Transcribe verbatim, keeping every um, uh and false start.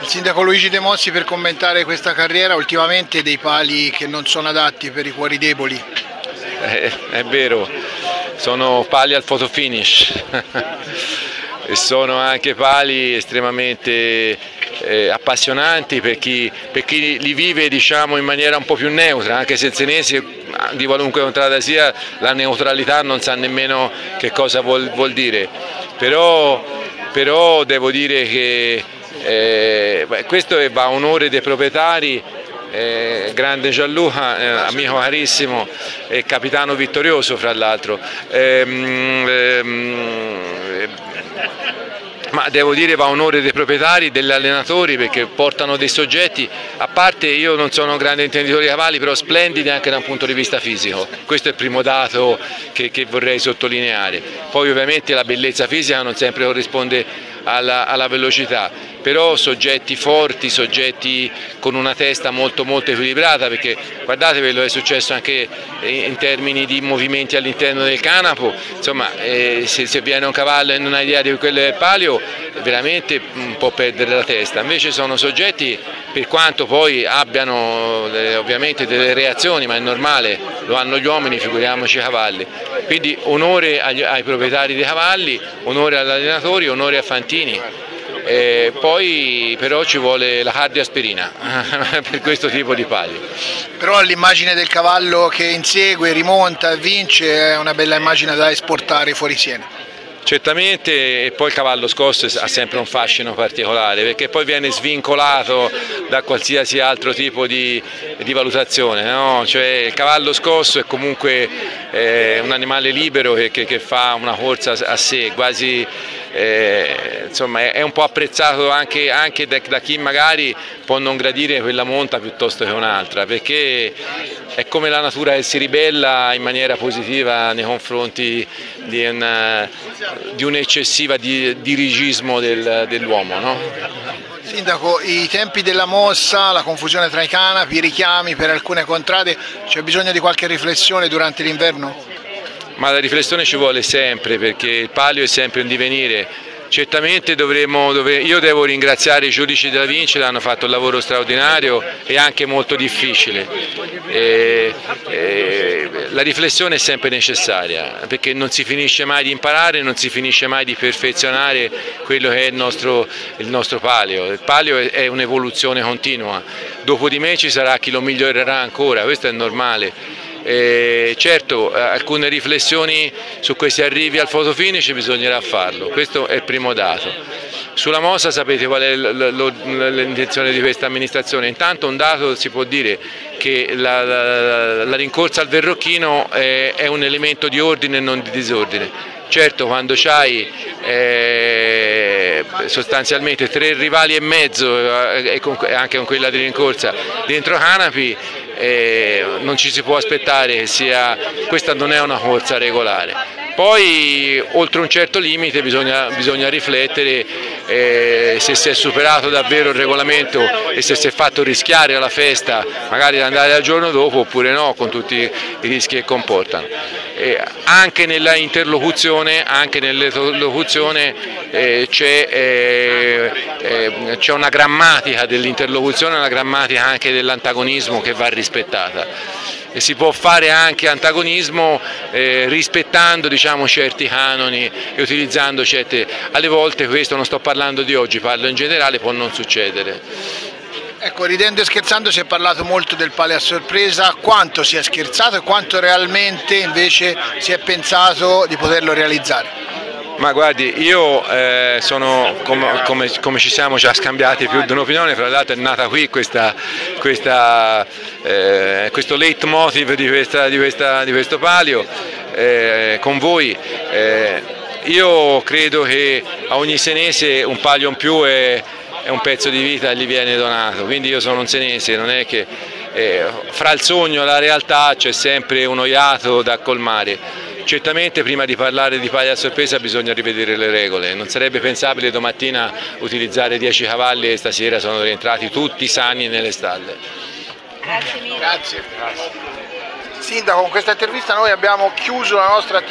Il sindaco Luigi De Mossi per commentare questa carriera, ultimamente dei pali che non sono adatti per i cuori deboli. Eh, è vero, sono pali al photo finish e sono anche pali estremamente eh, appassionanti per chi, per chi li vive, diciamo, in maniera un po' più neutra, anche se il senese di qualunque contrada sia la neutralità non sa nemmeno che cosa vuol, vuol dire, però, però devo dire che eh, beh, questo va a onore dei proprietari. Eh, grande Gianluca, eh, amico carissimo e capitano vittorioso fra l'altro, ehm, ehm, ma devo dire va a onore dei proprietari, degli allenatori, perché portano dei soggetti, a parte io non sono un grande intenditore di cavalli, però splendidi anche da un punto di vista fisico. Questo è il primo dato che, che vorrei sottolineare. Poi ovviamente la bellezza fisica non sempre corrisponde alla, alla velocità, però soggetti forti, soggetti con una testa molto molto equilibrata, perché guardate quello che è successo anche in termini di movimenti all'interno del canapo, insomma eh, se, se viene un cavallo e non ha idea di quello del palio veramente può perdere la testa. Invece sono soggetti, per quanto poi abbiano eh, ovviamente delle reazioni, ma è normale, lo hanno gli uomini, figuriamoci i cavalli. Quindi onore agli, ai proprietari dei cavalli, onore agli allenatori, onore a Fantini. Eh, poi però ci vuole la cardioaspirina per questo tipo di pali. Però l'immagine del cavallo che insegue, rimonta e vince è una bella immagine da esportare fuori Siena. Certamente, e poi il cavallo scosso ha sempre un fascino particolare, perché poi viene svincolato da qualsiasi altro tipo di, di valutazione, no? Cioè, il cavallo scosso è comunque eh, un animale libero che, che, che fa una corsa a sé, quasi eh, insomma, è un po' apprezzato anche, anche da, da chi magari può non gradire quella monta piuttosto che un'altra, perché è come la natura che si ribella in maniera positiva nei confronti di, una, di un'eccessiva di, dirigismo del, dell'uomo, no? Sindaco, i tempi della mossa, la confusione tra i canapi, i richiami per alcune contrade, c'è bisogno di qualche riflessione durante l'inverno? Ma la riflessione ci vuole sempre, perché il palio è sempre in divenire. Certamente dovremmo, dove, io devo ringraziare i giudici della Vincere, hanno fatto un lavoro straordinario e anche molto difficile. E, e, la riflessione è sempre necessaria, perché non si finisce mai di imparare, non si finisce mai di perfezionare quello che è il nostro, il nostro palio. Il palio è, è un'evoluzione continua, dopo di me ci sarà chi lo migliorerà ancora, questo è normale. Eh, certo, alcune riflessioni su questi arrivi al photo finish bisognerà farlo, questo è il primo dato. Sulla mossa sapete qual è l'intenzione di questa amministrazione? Intanto un dato si può dire che la, la, la rincorsa al verrocchino è, è un elemento di ordine e non di disordine. Certo, quando c'hai eh, sostanzialmente tre rivali e mezzo, eh, e anche con quella di rincorsa dentro canapi, eh, non ci si può aspettare che sia, questa non è una corsa regolare. Poi oltre un certo limite bisogna, bisogna riflettere eh, se si è superato davvero il regolamento e se si è fatto rischiare alla festa magari di andare al giorno dopo oppure no, con tutti i rischi che comportano. Eh, anche nella interlocuzione, anche nell'interlocuzione eh, c'è eh, eh, c'è una grammatica dell'interlocuzione, una grammatica anche dell'antagonismo che va rispettata. E si può fare anche antagonismo eh, rispettando, diciamo, certi canoni e utilizzando certe, alle volte questo non sto parlando di oggi, parlo in generale, può non succedere. Ecco, ridendo e scherzando si è parlato molto del palio a sorpresa, quanto si è scherzato e quanto realmente invece si è pensato di poterlo realizzare? Ma guardi, io eh, sono, com come, come ci siamo già scambiati più di un'opinione, fra l'altro è nata qui questa, questa, eh, questo leitmotiv di, questa, di, questa, di questo palio eh, con voi. Eh, io credo che a ogni senese un palio in più è, è un pezzo di vita e gli viene donato, quindi io sono un senese, non è che eh, fra il sogno e la realtà c'è sempre uno iato da colmare. Certamente prima di parlare di pali a sorpresa bisogna rivedere le regole, non sarebbe pensabile domattina utilizzare dieci cavalli e stasera sono rientrati tutti sani nelle stalle. Grazie mille. Grazie. Sindaco, con questa intervista noi abbiamo chiuso la nostra attività.